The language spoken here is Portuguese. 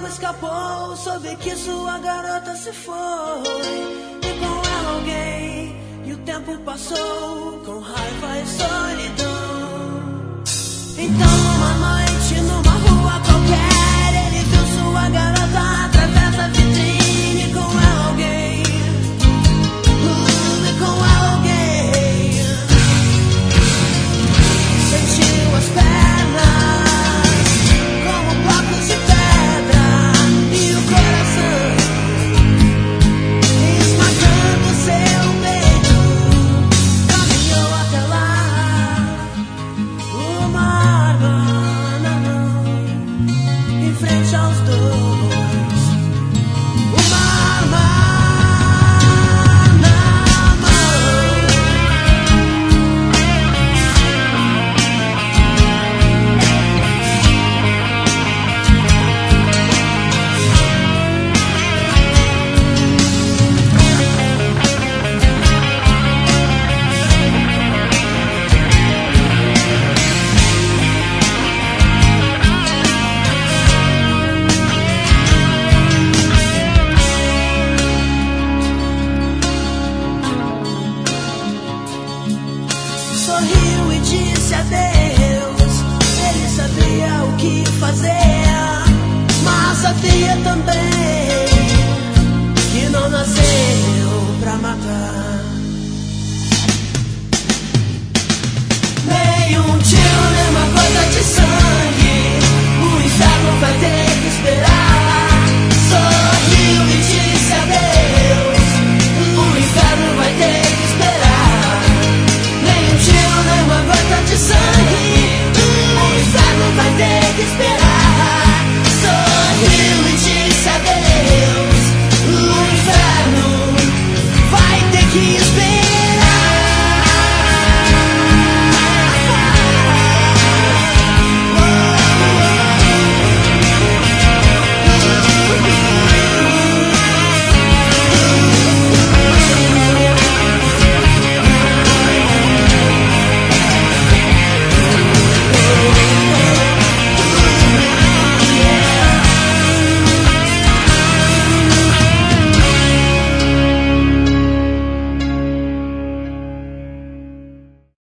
escapou, soube que sua garota se foi. E com ela alguém, e o tempo passou, com raiva e solidão. Então uma noite, numa rua qualquer, ele viu sua garota através da vitrine. Com ela alguém, e com ela alguém, sentiu as pernas como blocos de pedra e o coração esmagando seu peito. Caminhou até lá, uma arma na mão, em frente aos dois. Uma